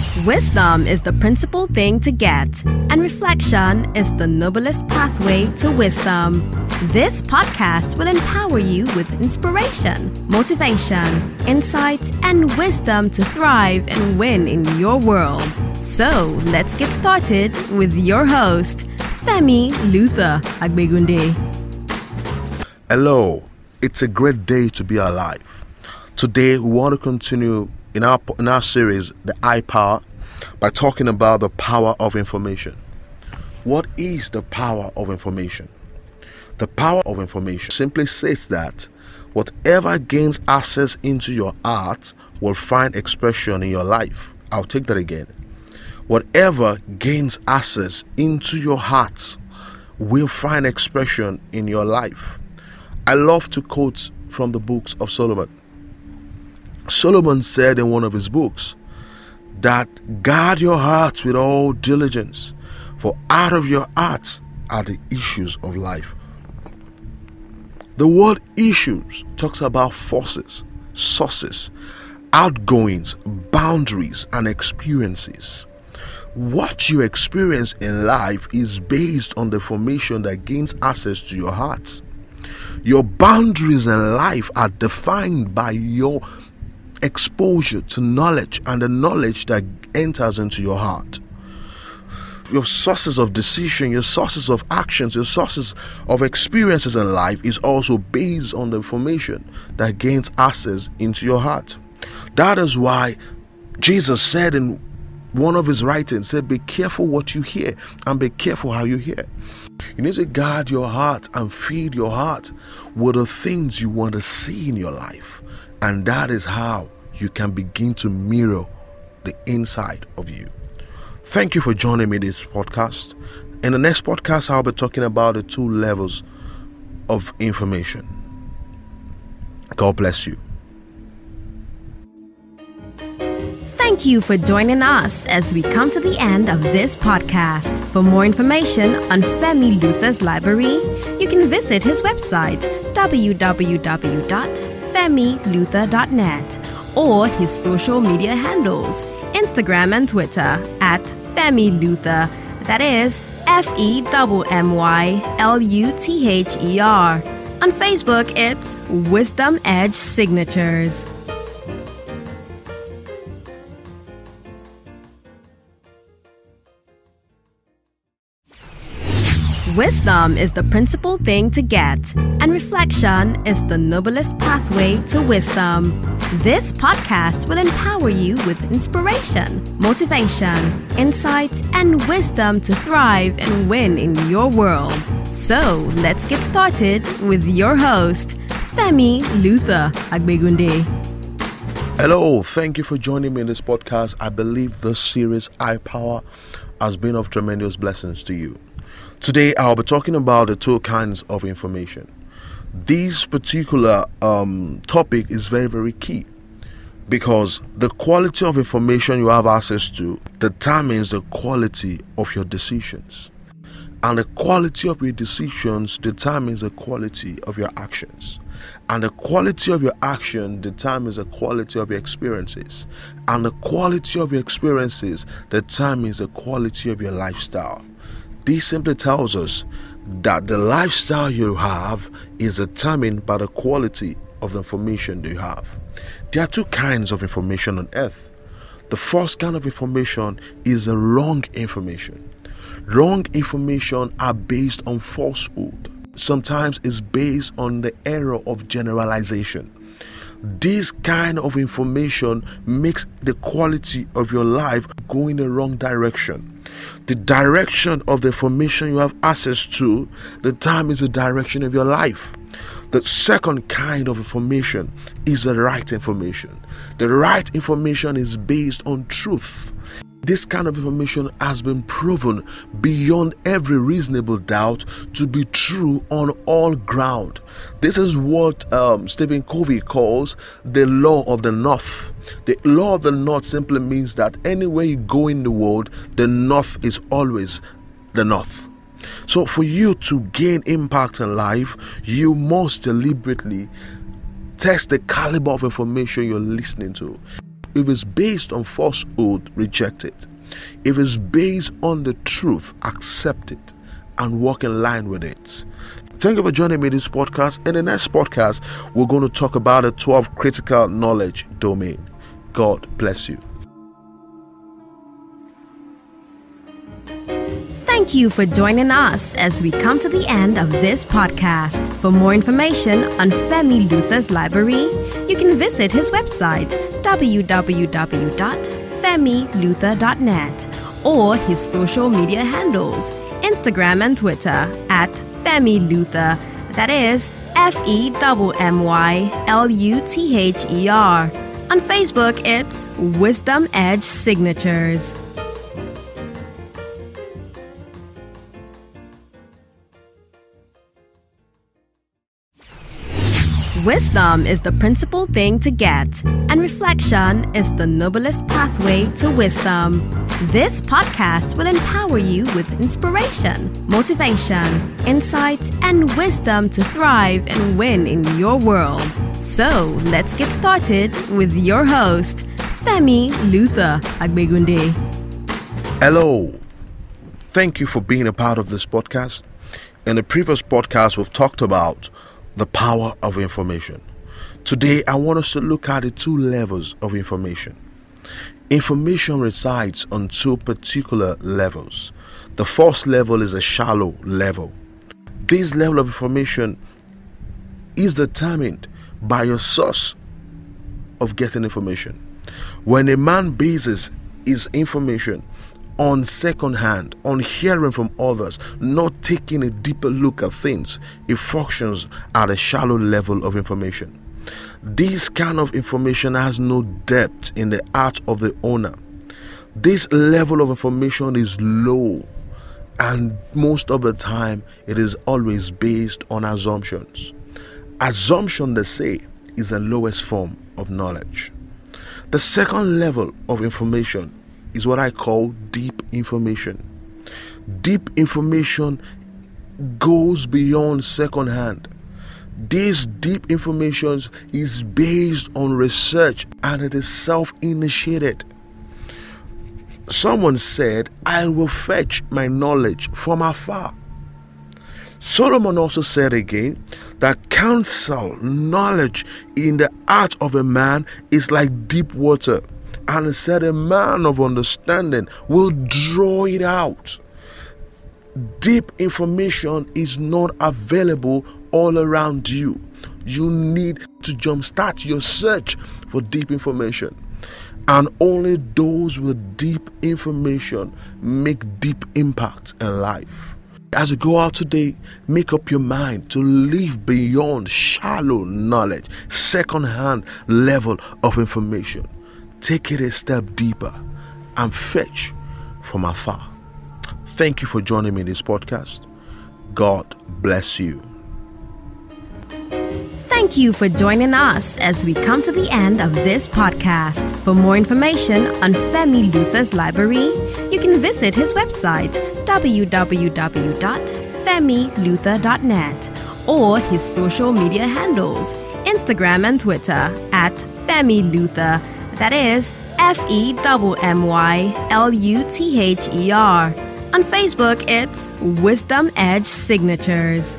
Wisdom is the principal thing to get, and reflection is the noblest pathway to wisdom. This podcast will empower you with inspiration, motivation, insights, and wisdom to thrive and win in your world. So, let's get started with your host, Femi Luther Agbegunde. Hello, it's a great day to be alive. Today, we want to continue in our series, The I Power, by talking about the power of information. What is the power of information? The power of information simply says that whatever gains access into your heart will find expression in your life. I'll take that again. Whatever gains access into your heart will find expression in your life. I love to quote from the books of Solomon. Solomon said in one of his books that guard your hearts with all diligence, for out of your hearts are the issues of life. The word issues talks about forces, sources, outgoings, boundaries, and experiences. What you experience in life is based on the formation that gains access to your heart. Your boundaries in life are defined by your exposure to knowledge and the knowledge that enters into your heart. Your sources of decision, your sources of actions, your sources of experiences in life is also based on the information that gains access into your heart. That is why Jesus said in one of his writings, said, be careful what you hear and be careful how you hear. You need to guard your heart and feed your heart with the things you want to see in your life. And that is how you can begin to mirror the inside of you. Thank you for joining me in this podcast. In the next podcast, I'll be talking about the 2 levels of information. God bless you. Thank you for joining us as we come to the end of this podcast. For more information on Femi Luther's library, you can visit his website www.femiluther.net or his social media handles, Instagram and Twitter at Femi Luther. That is FEMMYLUTHER. On Facebook, it's Wisdom Edge Signatures. Wisdom is the principal thing to get, and reflection is the noblest pathway to wisdom. This podcast will empower you with inspiration, motivation, insights, and wisdom to thrive and win in your world. So, let's get started with your host, Femi Luther Agbegunde. Hello, thank you for joining me in this podcast. I believe this series, I Power, has been of tremendous blessings to you. Today, I'll be talking about the 2 kinds of information. This particular topic is very, very key because the quality of information you have access to determines the quality of your decisions. And the quality of your decisions determines the quality of your actions. And the quality of your action determines the quality of your experiences. And the quality of your experiences determines the quality of your lifestyle. This simply tells us that the lifestyle you have is determined by the quality of the information you have. There are 2 kinds of information on earth. The first kind of information is the wrong information. Wrong information are based on falsehood. Sometimes it's based on the error of generalization. This kind of information makes the quality of your life go in the wrong direction. The direction of the information you have access to determines the direction of your life. The second kind of information is the right information. The right information is based on truth. This kind of information has been proven beyond every reasonable doubt to be true on all ground. This is what Stephen Covey calls the law of the North. The law of the North simply means that anywhere you go in the world, the North is always the North. So for you to gain impact in life, you must deliberately test the caliber of information you're listening to. it's based on falsehood, reject it. If it's based on the truth, accept it and walk in line with it. Thank you for joining me in this podcast. In the next podcast, we're going to talk about the 12 critical knowledge domain. God bless you. Thank you for joining us as we come to the end of this podcast. For more information on Femi Luther's library, you can visit his website www.femiluther.net or his social media handles, Instagram and Twitter at Femi Luther, that is FEMMYLUTHER. On Facebook, it's Wisdom Edge Signatures. Wisdom is the principal thing to get, and reflection is the noblest pathway to wisdom. This podcast will empower you with inspiration, motivation, insights, and wisdom to thrive and win in your world. So, let's get started with your host, Femi Luther Agbegunde. Hello. Thank you for being a part of this podcast. In the previous podcast, we've talked about the power of information. Today, I want us to look at the two levels of information. Information resides on two particular levels. The first level is a shallow level. This level of information is determined by your source of getting information. When a man bases his information on second hand, on hearing from others, not taking a deeper look at things, it functions at a shallow level of information. This kind of information has no depth in the heart of the owner. This level of information is low, and most of the time it is always based on assumptions. Assumption, they say, is the lowest form of knowledge. The second level of information is what I call deep information. Deep information goes beyond second hand. This deep information is based on research and it is self-initiated. Someone said, I will fetch my knowledge from afar. Solomon also said again that counsel, knowledge in the heart of a man is like deep water. And he said, a man of understanding will draw it out. Deep information is not available all around you. You need to jumpstart your search for deep information. And only those with deep information make deep impact in life. As you go out today, make up your mind to live beyond shallow knowledge, second-hand level of information. Take it a step deeper and fetch from afar. Thank you for joining me in this podcast. God bless you. Thank you for joining us as we come to the end of this podcast. For more information on Femi Luther's library, you can visit his website www.femiluther.net or his social media handles, Instagram and Twitter at Femi Luther. That is FEMMYLUTHER. On Facebook, it's Wisdom Edge Signatures.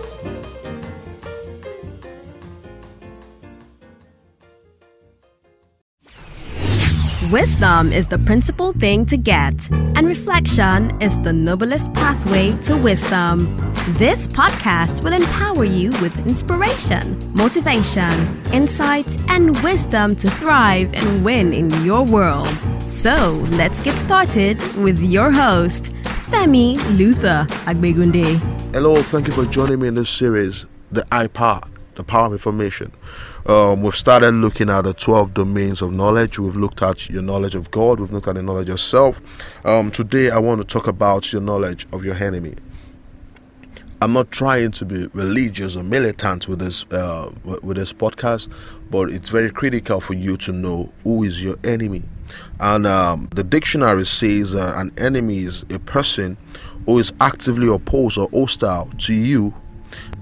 Wisdom is the principal thing to get, and reflection is the noblest pathway to wisdom. This podcast will empower you with inspiration, motivation, insights, and wisdom to thrive and win in your world. So, let's get started with your host, Femi Luther Agbegunde. Hello, thank you for joining me in this series, The iPower, the power of information. We've started looking at the 12 domains of knowledge. We've looked at your knowledge of God. We've looked at the knowledge of self. Today, I want to talk about your knowledge of your enemy. I'm not trying to be religious or militant with this podcast, but it's very critical for you to know who is your enemy. And the dictionary says an enemy is a person who is actively opposed or hostile to you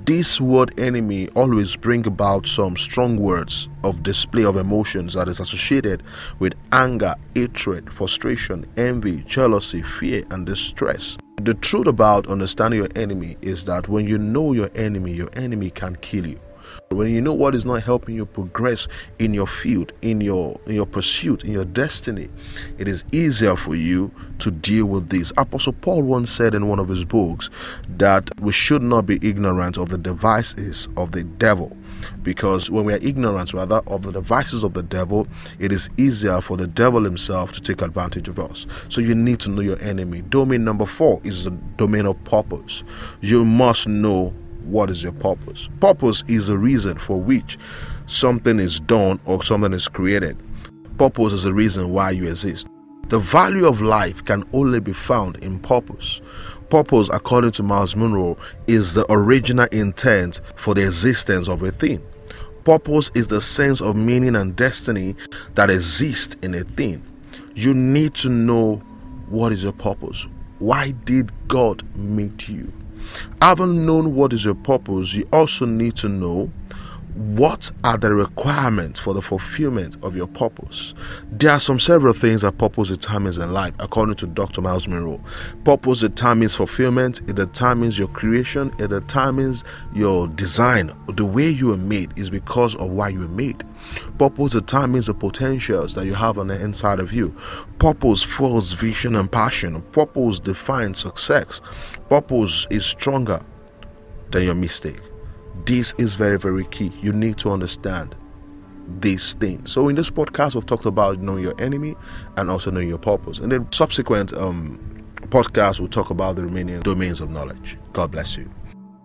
This word enemy always bring about some strong words of display of emotions that is associated with anger, hatred, frustration, envy, jealousy, fear, and distress. The truth about understanding your enemy is that when you know your enemy can kill you. When you know what is not helping you progress in your field, in your pursuit, in your destiny, it is easier for you to deal with this. Apostle Paul once said in one of his books that we should not be ignorant of the devices of the devil, because when we are ignorant rather of the devices of the devil, it is easier for the devil himself to take advantage of us. So you need to know your enemy. Domain number 4 is the domain of purpose. You must know what is your purpose. Purpose is the reason for which something is done or something is created. Purpose is the reason why you exist. The value of life can only be found in purpose. Purpose, according to Myles Munroe, is the original intent for the existence of a thing. Purpose is the sense of meaning and destiny that exists in a thing. You need to know what is your purpose. Why did God make you? Having known what is your purpose, you also need to know what are the requirements for the fulfillment of your purpose. There are several things that purpose determines in life, according to Dr. Myles Munroe. Purpose determines fulfillment, it determines your creation, it determines your design. The way you are made is because of why you are made. Purpose determines the potentials that you have on the inside of you. Purpose fuels vision and passion. Purpose defines success. Purpose is stronger than your mistake. This is very, very key. You need to understand these things. So in this podcast, we've talked about knowing your enemy and also knowing your purpose. And then subsequent podcasts, we'll talk about the remaining domains of knowledge. God bless you.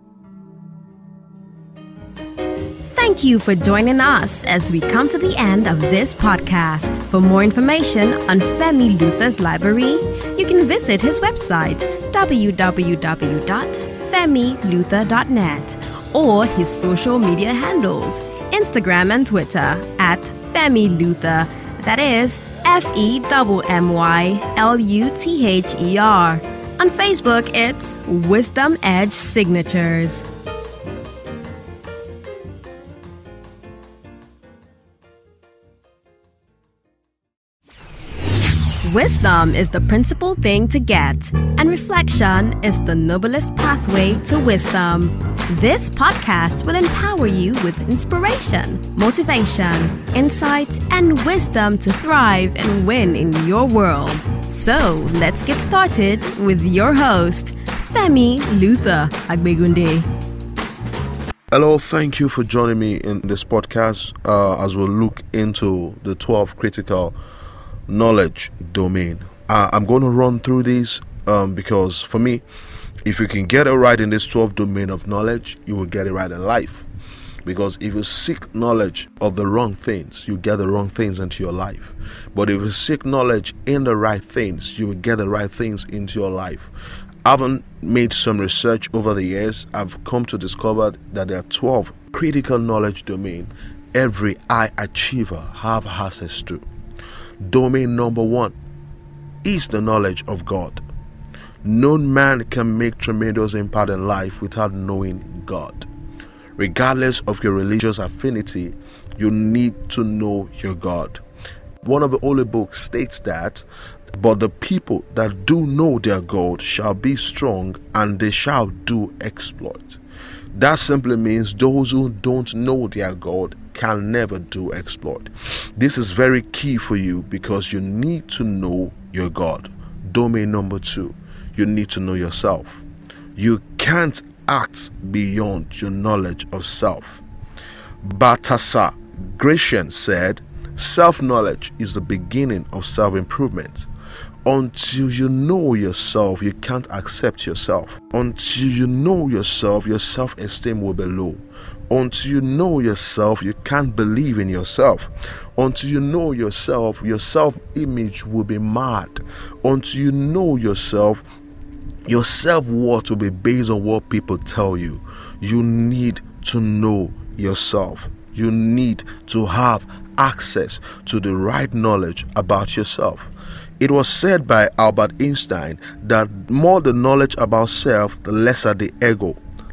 Thank you for joining us as we come to the end of this podcast. For more information on Femi Luther's library, you can visit his website, www.femiluther.net, or his social media handles, Instagram and Twitter at Femi Luther. That is FEMMYLUTHER. On Facebook, it's Wisdom Edge Signatures. Wisdom is the principal thing to get, and reflection is the noblest pathway to wisdom. This podcast will empower you with inspiration, motivation, insights, and wisdom to thrive and win in your world. So, let's get started with your host, Femi Luther Agbegunde. Hello, thank you for joining me in this podcast as we'll look into the 12 critical knowledge domain. I'm going to run through these because for me, if you can get it right in this 12 domain of knowledge, you will get it right in life. Because if you seek knowledge of the wrong things, you get the wrong things into your life. But if you seek knowledge in the right things, you will get the right things into your life. I've made some research over the years. I've come to discover that there are 12 critical knowledge domain every high achiever have access to. Domain number 1 is the knowledge of God. No man can make tremendous impact in life without knowing God. Regardless of your religious affinity, you need to know your God. One of the holy books states that, but the people that do know their God shall be strong, and they shall do exploit. That simply means those who don't know their God can never do exploit. This is very key for you because you need to know your God. Domain number 2, you need to know yourself. You can't act beyond your knowledge of self. Balthasar Gracian said, self-knowledge is the beginning of self-improvement. Until you know yourself, you can't accept yourself. Until you know yourself, your self-esteem will be low. Until you know yourself, you can't believe in yourself. Until you know yourself, your self-image will be mad. Until you know yourself, your self-worth will be based on what people tell you. You need to know yourself. You need to have access to the right knowledge about yourself. It was said by Albert Einstein that more the knowledge about self, the lesser the ego.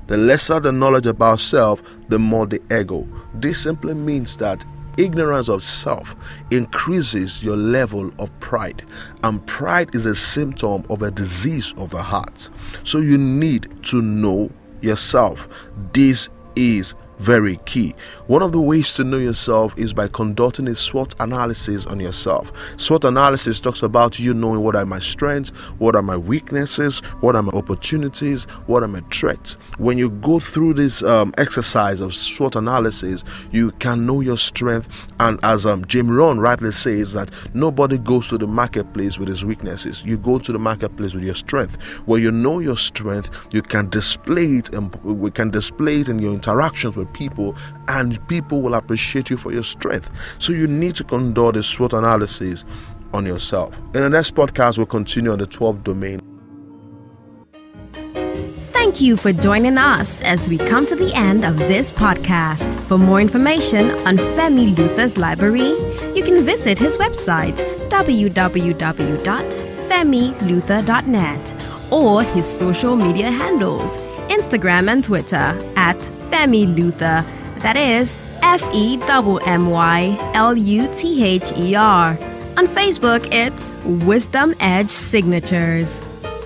The lesser the knowledge about self, the more the ego. This simply means that ignorance of self increases your level of pride, and pride is a symptom of a disease of the heart. So you need to know yourself. This is very key. One of the ways to know yourself is by conducting a SWOT analysis on yourself. SWOT analysis talks about you knowing what are my strengths, what are my weaknesses, what are my opportunities, what are my threats. When you go through this exercise of SWOT analysis, you can know your strength, and as Jim Rohn rightly says, that nobody goes to the marketplace with his weaknesses. You go to the marketplace with your strength. When you know your strength, you can display it, and we can display it in your interactions with people, and people will appreciate you for your strength. So you need to conduct a SWOT analysis on yourself. In the next podcast, we'll continue on the 12th domain. Thank you for joining us as we come to the end of this podcast. For more information on Femi Luther's library, you can visit his website www.femiluther.net or his social media handles, Instagram and Twitter at Femi Luther, that is FEMMYLUTHER. On Facebook, it's Wisdom Edge Signatures.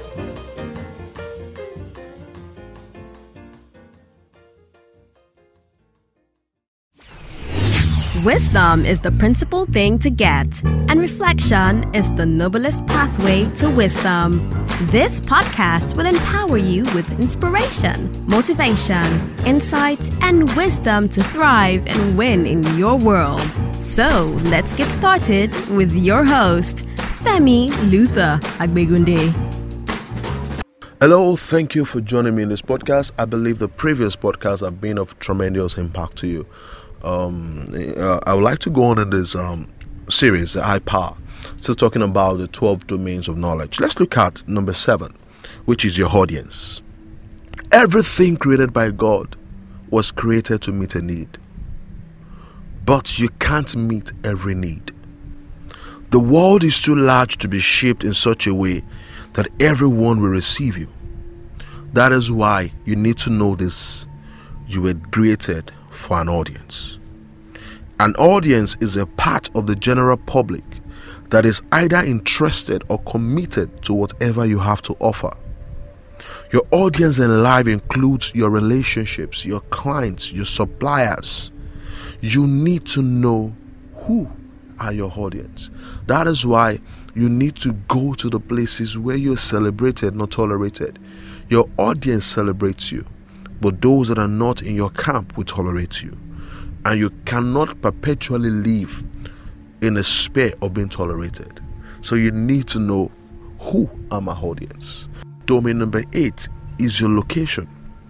Wisdom is the principal thing to get, and reflection is the noblest pathway to wisdom. This podcast will empower you with inspiration, motivation, insights, and wisdom to thrive and win in your world. So, let's get started with your host, Femi Luther Agbegunde. Hello, thank you for joining me in this podcast. I believe the previous podcasts have been of tremendous impact to you. I would like to go on in this series, the High Power, still talking about the 12 domains of knowledge. Let's look at number 7, which is your audience. Everything created by God was created to meet a need, but you can't meet every need. The world is too large to be shaped in such a way that everyone will receive you. That is why you need to know this. You were created for an audience. An audience is a part of the general public that is either interested or committed to whatever you have to offer. Your audience in life includes your relationships, your clients, your suppliers. You need to know who are your audience. That is why you need to go to the places where you're celebrated, not tolerated. Your audience celebrates you, but those that are not in your camp will tolerate you. And you cannot perpetually live in a sphere of being tolerated. So you need to know who are my audience. Domain number 8 is your location.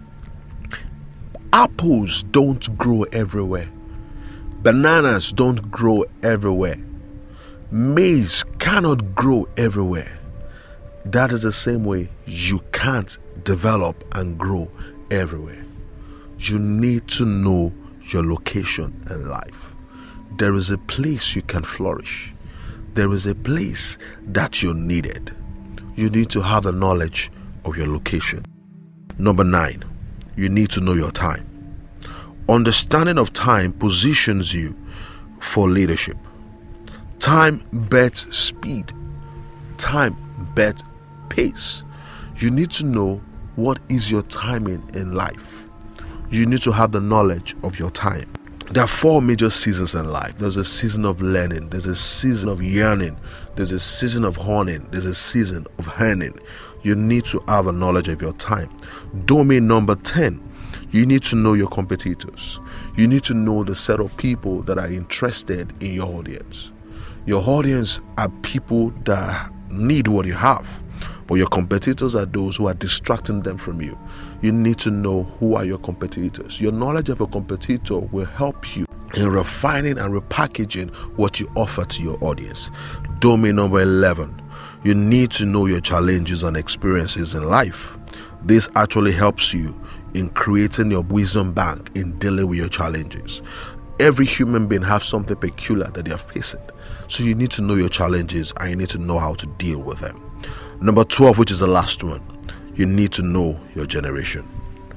Apples don't grow everywhere. Bananas don't grow everywhere. Maize cannot grow everywhere. That is the same way you can't develop and grow everywhere. You need to know your location in life. There is a place you can flourish. There is a place that you're needed. You need to have the knowledge of your location. Number 9, you need to know your time. Understanding of time positions you for leadership. Time bets speed. Time bets pace. You need to know what is your timing in life. You need to have the knowledge of your time. There are 4 major seasons in life. There's a season of learning. There's a season of yearning. There's a season of honing. There's a season of earning. You need to have a knowledge of your time. Domain number 10. You need to know your competitors. You need to know the set of people that are interested in your audience. Your audience are people that need what you have, but your competitors are those who are distracting them from you. You need to know who are your competitors. Your knowledge of a competitor will help you in refining and repackaging what you offer to your audience. Domain number 11. You need to know your challenges and experiences in life. This actually helps you in creating your wisdom bank in dealing with your challenges. Every human being has something peculiar that they are facing. So you need to know your challenges and you need to know how to deal with them. Number 12, which is the last one. You need to know your generation.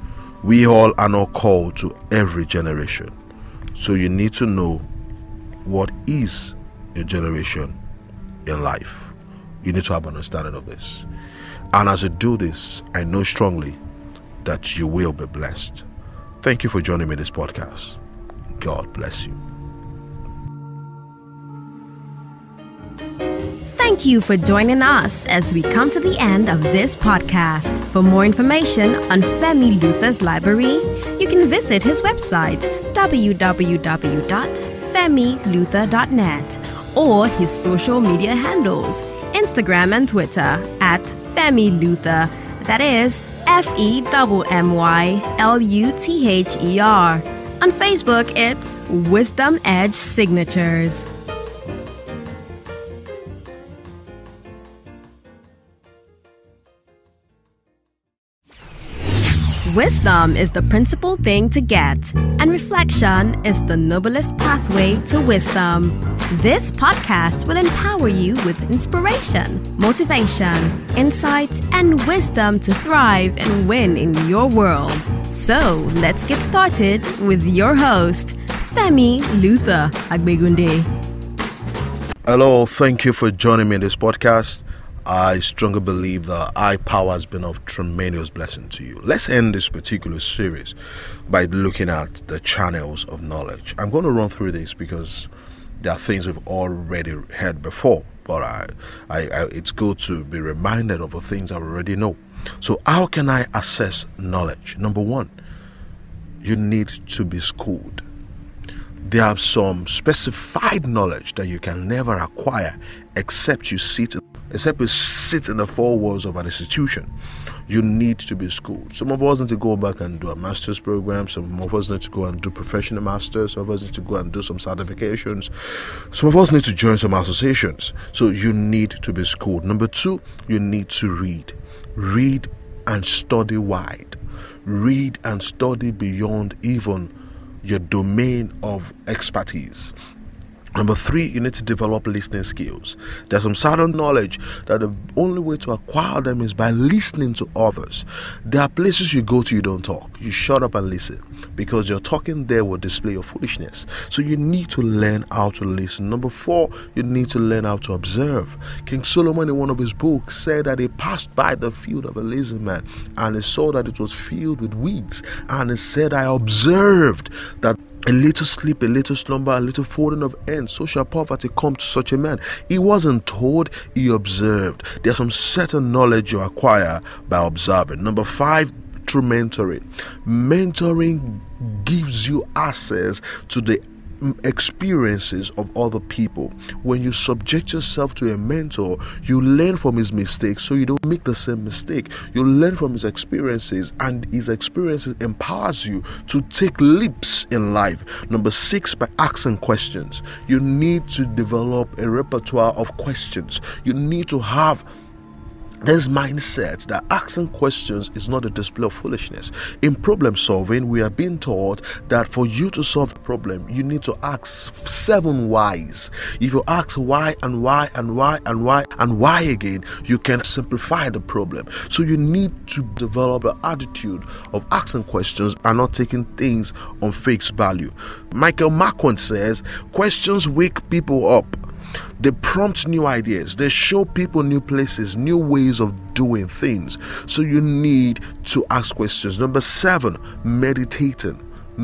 We all are not called to every generation. So you need to know what is your generation in life. You need to have an understanding of this. And as you do this, I know strongly that you will be blessed. Thank you for joining me in this podcast. God bless you. Thank you for joining us as we come to the end of this podcast. For more information on Femi Luther's library, you can visit his website www.femiluther.net or his social media handles, Instagram and Twitter at Femi Luther. That is FEMMYLUTHER. On Facebook, it's Wisdom Edge Signatures. Wisdom is the principal thing to get, and reflection is the noblest pathway to wisdom. This podcast will empower you with inspiration, motivation, insights, and wisdom to thrive and win in your world. So, let's get started with your host, Femi Luther Agbegunde. Hello, thank you for joining me in this podcast. I strongly believe that iPower has been of tremendous blessing to you. Let's end this particular series by looking at the channels of knowledge. I'm going to run through this because there are things we've already heard before, but it's good to be reminded of the things I already know. So how can I assess knowledge? Number one, you need to be schooled. There are some specified knowledge that you can never acquire except you sit in the four walls of an institution. You need to be schooled. Some of us need to go back and do a master's program. Some of us need to go and do professional masters. Some of us need to go and do some certifications. Some of us need to join some associations. So you need to be schooled. Number two, you need to read. Read and study wide. Read and study beyond even your domain of expertise. Number three, you need to develop listening skills. There's some certain knowledge that the only way to acquire them is by listening to others. There are places you go to, you don't talk. You shut up and listen, because your talking there will display your foolishness. So you need to learn how to listen. Number four, you need to learn how to observe. King Solomon in one of his books said that he passed by the field of a lazy man and he saw that it was filled with weeds, and he said, I observed that a little sleep, a little slumber, a little folding of hands, so shall poverty come to such a man. He wasn't told, he observed. There's some certain knowledge you acquire by observing. Number five, through mentoring. Mentoring gives you access to the experiences of other people. When you subject yourself to a mentor, you learn from his mistakes so you don't make the same mistake. You learn from his experiences, and his experiences empowers you to take leaps in life. Number six, by asking questions. You need to develop a repertoire of questions. You need to have this mindset that asking questions is not a display of foolishness. In problem solving, we are being taught that for you to solve a problem, you need to ask 7 whys. If you ask why and why and why and why and why again, you can simplify the problem. So you need to develop an attitude of asking questions and not taking things on face value. Michael Marquand says, questions wake people up. They prompt new ideas. They show people new places, new ways of doing things. So you need to ask questions. Number 7, meditation,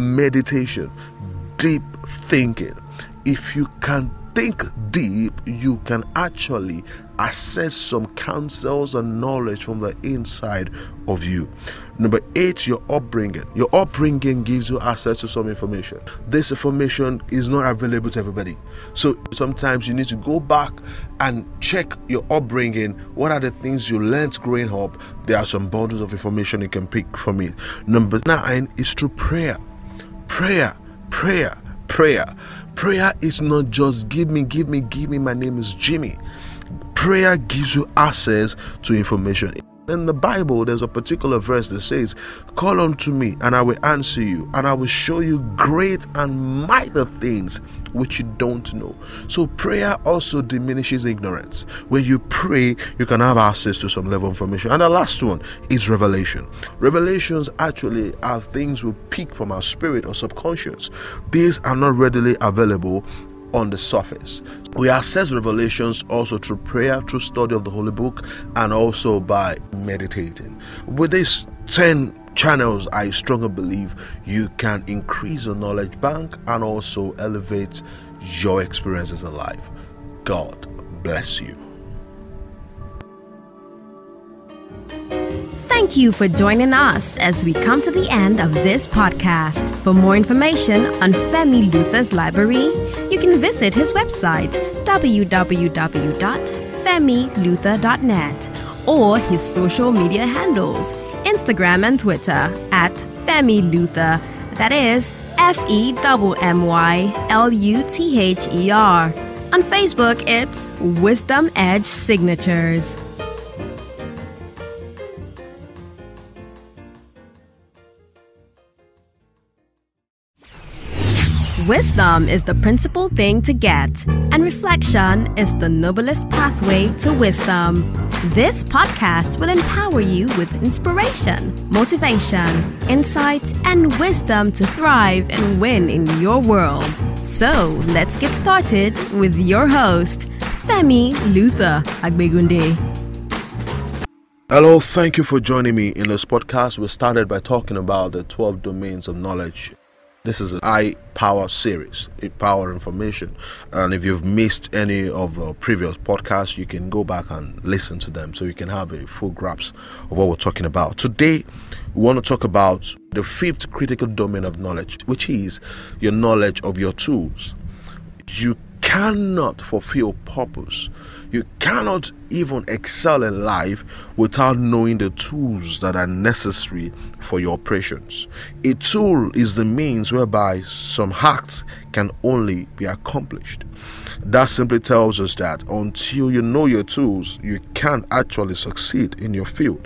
deep thinking. If you can think deep, you can actually access some counsels and knowledge from the inside of you. Number 8, your upbringing. Your upbringing gives you access to some information. This information is not available to everybody. So sometimes you need to go back and check your upbringing. What are the things you learned growing up? There are some bundles of information you can pick from it. Number 9 is through prayer. Prayer is not just give me, my name is Jimmy. Prayer gives you access to information. In the Bible, there's a particular verse that says, "Call unto me, and I will answer you, and I will show you great and mighty things which you don't know." So prayer also diminishes ignorance. When you pray, you can have access to some level of information. And the last one is revelation. Revelations actually are things we pick from our spirit or subconscious. These are not readily available on the surface. We access revelations also through prayer, through study of the Holy Book, and also by meditating. With these 10 channels, I strongly believe you can increase your knowledge bank and also elevate your experiences in life. God bless you. Thank you for joining us as we come to the end of this podcast. For more information on Femi Luther's library, you can visit his website www.femiluther.net or his social media handles, Instagram and Twitter at Femi Luther. That is FEMMYLUTHER. On Facebook, it's Wisdom Edge Signatures. Wisdom is the principal thing to get, and reflection is the noblest pathway to wisdom. This podcast will empower you with inspiration, motivation, insights, and wisdom to thrive and win in your world. So, let's get started with your host, Femi Luther Agbegunde. Hello, thank you for joining me in this podcast. We started by talking about the 12 domains of knowledge. This is an I-Power series, Power Information. And if you've missed any of the previous podcasts, you can go back and listen to them so you can have a full grasp of what we're talking about. Today, we want to talk about the 5th critical domain of knowledge, which is your knowledge of your tools. You cannot fulfill purpose. You cannot even excel in life without knowing the tools that are necessary for your operations. A tool is the means whereby some acts can only be accomplished. That simply tells us that until you know your tools, you can't actually succeed in your field.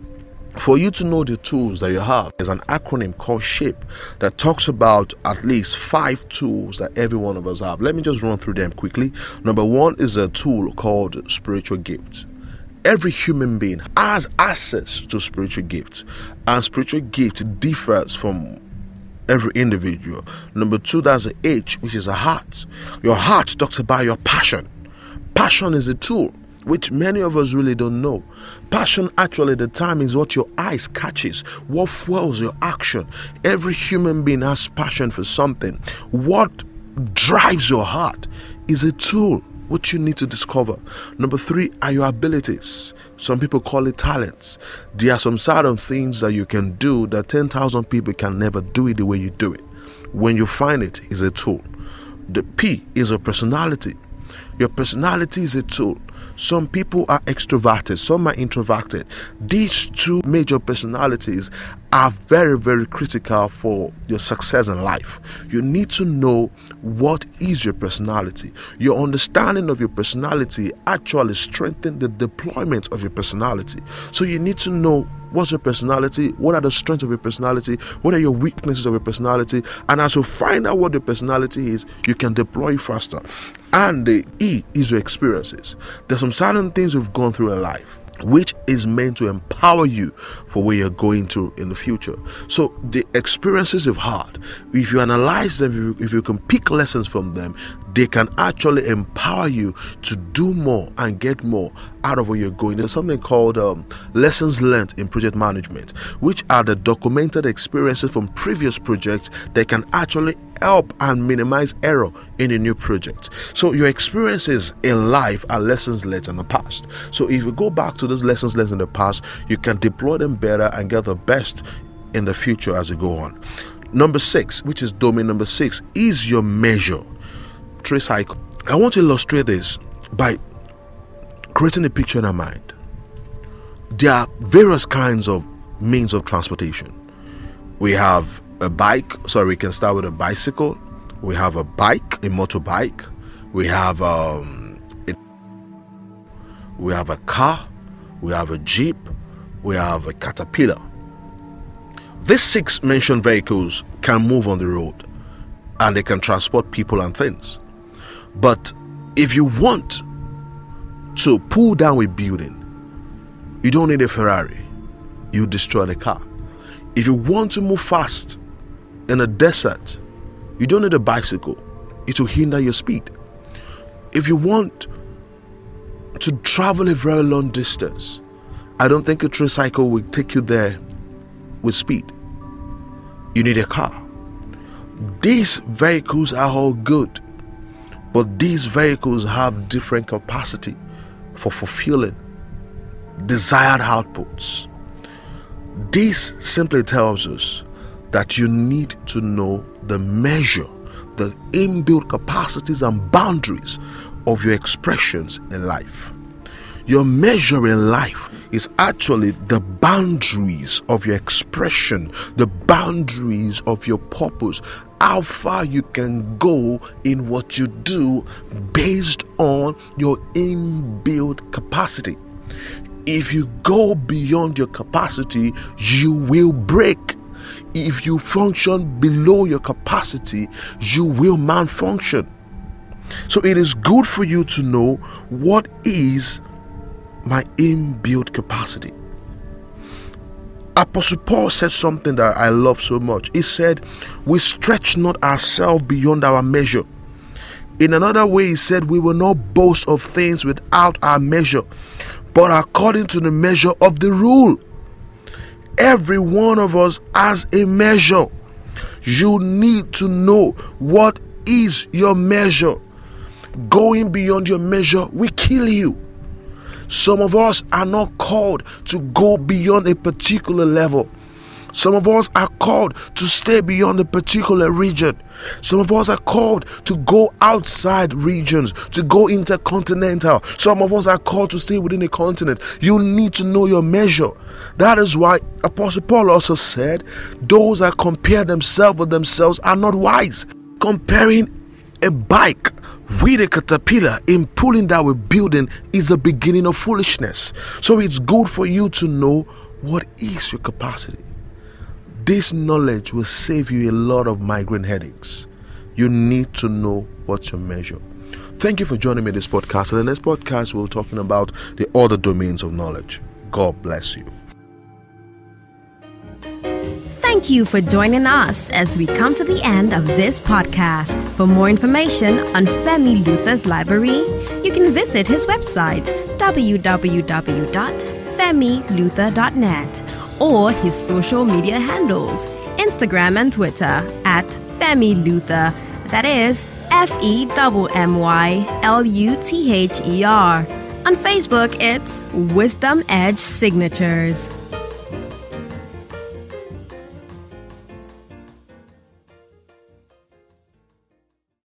For you to know the tools that you have, there's an acronym called SHAPE that talks about at least 5 tools that every one of us have. Let me just run through them quickly. Number 1 is a tool called spiritual gifts. Every human being has access to spiritual gifts, and spiritual gift differs from every individual. Number 2, that's the H, which is a heart. Your heart talks about your passion. Passion is a tool which many of us really don't know. Passion actually determines what your eyes catches, what fuels your action. Every human being has passion for something. What drives your heart is a tool which you need to discover. Number 3 are your abilities. Some people call it talents. There are some certain things that you can do that 10,000 people can never do it the way you do it. When you find it, is a tool. The P is a personality. Your personality is a tool. Some people are extroverted, some are introverted. These 2 major personalities are very, very critical for your success in life. You need to know what is your personality. Your understanding of your personality actually strengthens the deployment of your personality. So you need to know what's your personality, what are the strengths of your personality, what are your weaknesses of your personality, and as you find out what your personality is, you can deploy faster. And the E is your experiences. There's some certain things you've gone through in life which is meant to empower you for where you're going to in the future. So the experiences you've had, if you analyze them, if you can pick lessons from them, they can actually empower you to do more and get more out of where you're going. There's something called lessons learned in project management, which are the documented experiences from previous projects that can actually help and minimize error in a new project. So your experiences in life are lessons learned in the past. So if you go back to those lessons learned in the past, you can deploy them better and get the best in the future as you go on. Number 6, which is domain number 6, is your measure. Trace cycle. I want to illustrate this by creating a picture in our mind. There are various kinds of means of transportation. We have a bike, we can start with a bicycle. We have a bike, a motorbike. We have a car. We have a jeep. we have a caterpillar. These 6 mentioned vehicles can move on the road and they can transport people and things. But if you want to pull down a building, you don't need a Ferrari. You destroy the car. If you want to move fast in a desert, you don't need a bicycle. It will hinder your speed. If you want to travel a very long distance, I don't think a tricycle will take you there with speed. You need a car. These vehicles are all good, but these vehicles have different capacity for fulfilling desired outputs. This simply tells us that you need to know the measure, the inbuilt capacities and boundaries of your expressions in life. Your measure in life is actually the boundaries of your expression, the boundaries of your purpose, how far you can go in what you do based on your inbuilt capacity. If you go beyond your capacity, you will break. If you function below your capacity, you will malfunction. So it is good for you to know what is my inbuilt capacity. Apostle Paul said something that I love so much. He said, we stretch not ourselves beyond our measure. In another way, he said, we will not boast of things without our measure, but according to the measure of the rule. Every one of us has a measure. You need to know what is your measure. Going beyond your measure will kill you. Some of us are not called to go beyond a particular level. Some of us are called to stay beyond a particular region. Some of us are called to go outside regions, to go intercontinental. Some of us are called to stay within a continent. You need to know your measure. That is why Apostle Paul also said, those that compare themselves with themselves are not wise. Comparing a bike with a caterpillar in pulling down a building is the beginning of foolishness. So it's good for you to know what is your capacity. This knowledge will save you a lot of migraine headaches. You need to know what's your measure. Thank you for joining me in this podcast. In the next podcast, we're talking about the other domains of knowledge. God bless you. Thank you for joining us as we come to the end of this podcast. For more information on Femi Luther's library, you can visit his website www.femiluther.net or his social media handles, Instagram and Twitter at Femi Luther. That is FEMMYLUTHER. On Facebook, it's Wisdom Edge Signatures.